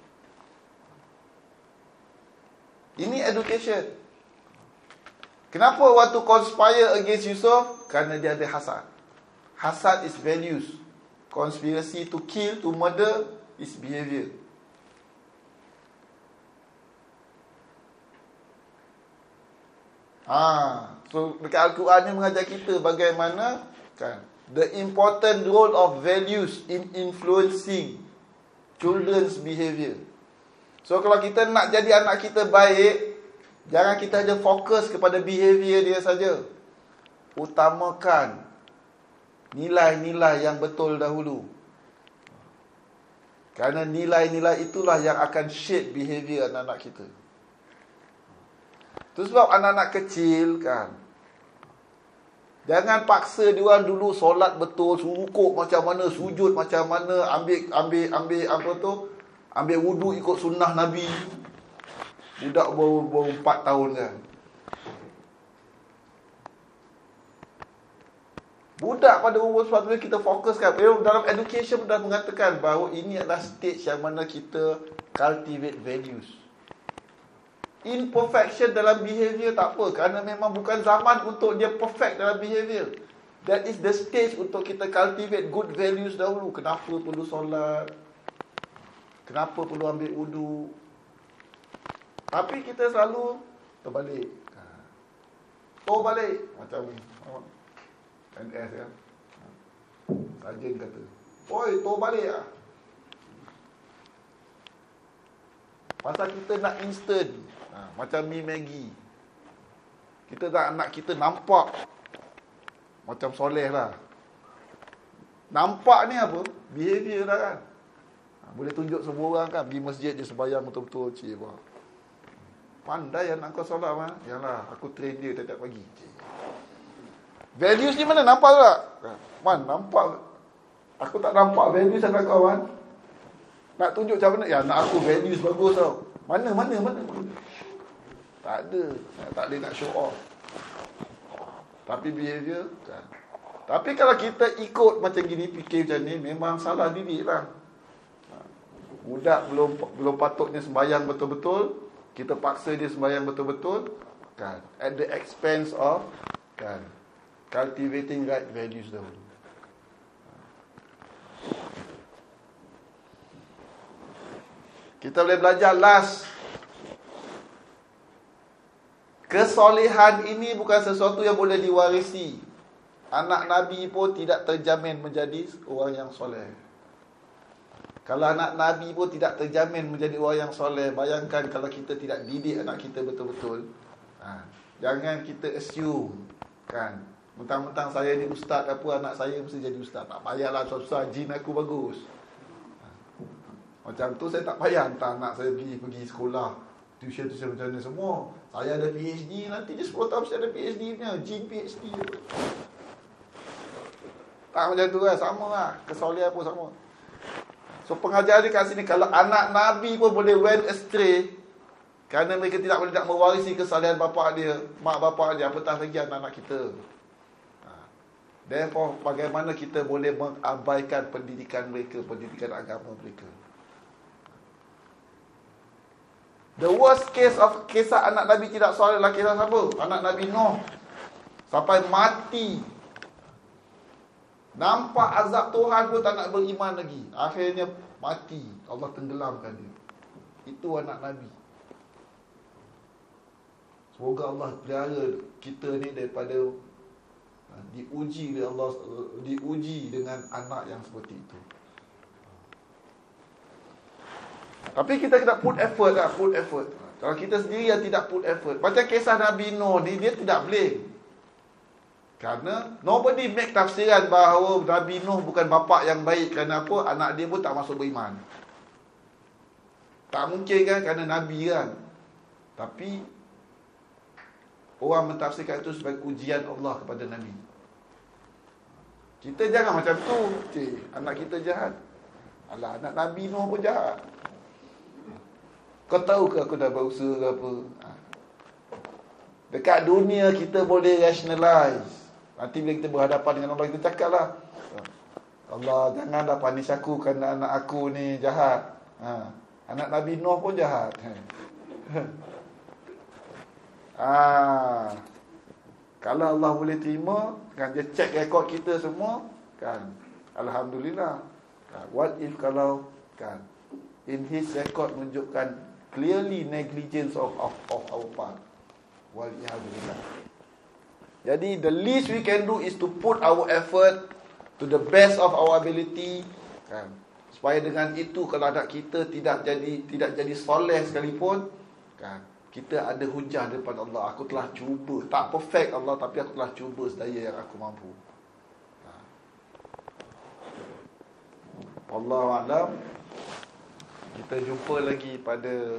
Ini education. Kenapa waktu conspire against Yusuf? Kerana dia ada hasad. Hasad is values. Conspiracy to kill, to murder is behavior. So dekat Al-Quran ni mengajar kita bagaimana kan, the important role of values in influencing children's behavior. So kalau kita nak jadi anak kita baik, jangan kita hanya fokus kepada behavior dia saja. Utamakan nilai-nilai yang betul dahulu. Kerana nilai-nilai itulah yang akan shape behavior anak-anak kita. Itu sebab anak-anak kecil kan, jangan paksa diorang dulu solat betul, rukuk macam mana, sujud macam mana, ambil wudu ikut sunnah Nabi. Budak baru 4 tahun kan. Budak pada umur sepatutnya kita fokuskan. Dalam education dah mengatakan bahawa ini adalah stage yang mana kita cultivate values. Imperfection dalam behavior tak apa, kerana memang bukan zaman untuk dia perfect dalam behavior. That is the stage untuk kita cultivate good values dahulu. Kenapa perlu solat? Kenapa perlu ambil wudu? Tapi kita selalu terbalik. Balik macam NS kan. Sarjan kata, "Oi, balik ah." Pasal kita nak instant. Macam mi Maggi. Kita tak nak kita nampak macam soleh lah. Nampak ni apa? Behavior dah kan. Boleh tunjuk semua orang kan, pergi masjid dia sembahyang betul-betul, cik apa. Pandai anak kau solat mah. Yalah, aku train dia tiap-tiap pagi. Cik. Values ni mana nampak tak? Man, nampak. Aku tak nampak values anak kau man. Nak tunjuk macam mana? Ya, anak aku values bagus tau. Mana? Tak ada. Tak boleh nak show off. Tapi behavior kan. Tapi kalau kita ikut macam gini, fikir macam ni, memang salah didik lah. Budak belum patutnya sembahyang betul-betul, kita paksa dia sembahyang betul-betul kan, at the expense of kan, cultivating right values dahulu. Kita boleh belajar last. Kesolehan ini bukan sesuatu yang boleh diwarisi. Anak Nabi pun tidak terjamin menjadi orang yang soleh. Kalau anak Nabi pun tidak terjamin menjadi orang yang soleh, bayangkan kalau kita tidak didik anak kita betul-betul. Jangan kita assume kan, mentang-mentang saya ni ustaz apa, anak saya mesti jadi ustaz. Tak payahlah susah, jin aku bagus. Macam tu saya tak payah hantar anak saya pergi sekolah, tuition macam mana semua. Saya ada PhD, nanti je 10 tahun mesti ada PhD punya, jin PhD. Tak macam tu kan, sama lah, kesolehan pun sama. So pengajaran dia kat sini, kalau anak Nabi pun boleh went astray kerana mereka tidak boleh nak mewarisi kesalahan bapa dia, mak bapa dia, apatah lagi anak-anak kita. Therefore, bagaimana kita boleh mengabaikan pendidikan mereka, pendidikan agama mereka? The worst case of kisah anak Nabi tidak soleh adalah kisah siapa? Anak Nabi Nuh. Sampai mati, nampak azab Tuhan pun tak nak beriman lagi. Akhirnya mati, Allah tenggelamkan dia. Itu anak Nabi. Semoga Allah pelihara kita ni daripada diuji oleh Allah, diuji dengan anak yang seperti itu. Tapi kita kena put effort lah, put effort. Kalau kita sendiri yang tidak put effort, macam kisah Nabi Nuh ni, dia tidak blame. Kerana nobody make tafsiran bahawa Nabi Nuh bukan bapa yang baik. Kerana apa? Anak dia pun tak masuk beriman. Tak mungkin kan, kerana Nabi kan. Tapi orang mentafsirkan itu sebagai ujian Allah kepada Nabi. Kita jangan macam tu. Anak kita jahat. Alah, anak Nabi Nuh pun jahat. Kau tahu ke aku dah berusaha ke apa? Dekat dunia kita boleh rationalize. Nanti bila kita berhadapan dengan Allah, kita cakap lah, Allah, janganlah punish aku kerana anak aku ni jahat. Anak Nabi Nuh pun jahat. Kalau Allah boleh terima kan, dia check rekod kita semua kan, Alhamdulillah. What if kalau kan, in his record menunjukkan clearly negligence of our part. Waliyahzubillah. Jadi the least we can do is to put our effort to the best of our ability kan, supaya dengan itu kalau anak kita tidak jadi soleh sekalipun kan, kita ada hujah depan Allah. Aku telah cuba, tak perfect Allah, tapi aku telah cuba sedaya yang aku mampu. Wallahu a'lam. Kita jumpa lagi pada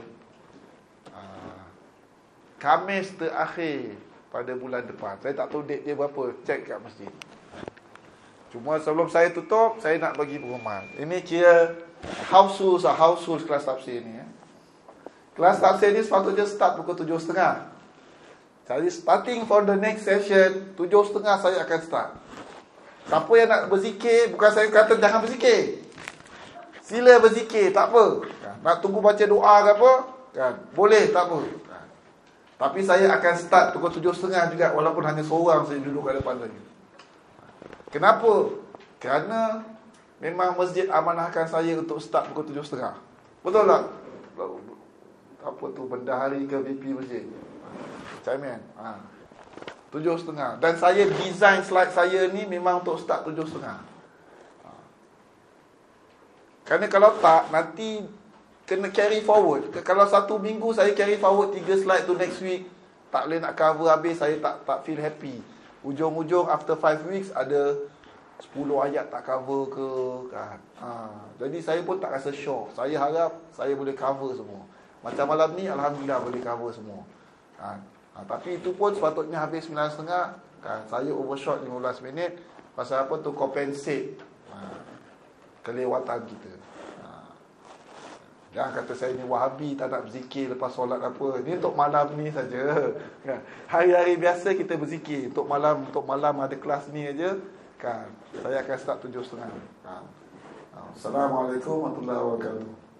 Khamis terakhir pada bulan depan. Saya tak tahu date dia berapa, check kat masjid. Cuma sebelum saya tutup, saya nak bagi pengumuman. Ini kira house rules kelas tafsir ni. Kelas tafsir ni sepatutnya start pukul 7.30. Jadi starting for the next session 7.30 saya akan start. Siapa yang nak berzikir, bukan saya kata jangan berzikir, sila berzikir, tak apa. Nak tunggu baca doa ke apa kan, boleh, tak apa. Tapi saya akan start pukul 7.30 juga, walaupun hanya seorang saya duduk kat depan lagi. Kenapa? Kerana memang masjid amanahkan saya untuk start pukul 7.30. Betul tak? Apa tu, bendahari ke VP masjid? Chairman. 7.30. Dan saya design slide saya ni memang untuk start 7.30. Kerana kalau tak, nanti kena carry forward. Kalau satu minggu saya carry forward 3 slide tu next week, tak boleh nak cover habis, saya tak feel happy. Ujung-ujung after 5 weeks ada 10 ayat tak cover ke kan. Jadi saya pun tak rasa sure. Saya harap saya boleh cover semua. Macam malam ni alhamdulillah boleh cover semua. Tapi itu pun sepatutnya habis 9.30 kan. Saya overshot 15 minit. Pasal apa tu, compensate kelewatan kita. Jangan kata saya ni Wahabi, tak nak berzikir lepas solat apa. Ni untuk malam ni saja. Kan? Hari-hari biasa kita berzikir. Untuk malam ada kelas ni aja. Kan? Saya akan start 7.30. Kan? Assalamualaikum warahmatullahi wabarakatuh.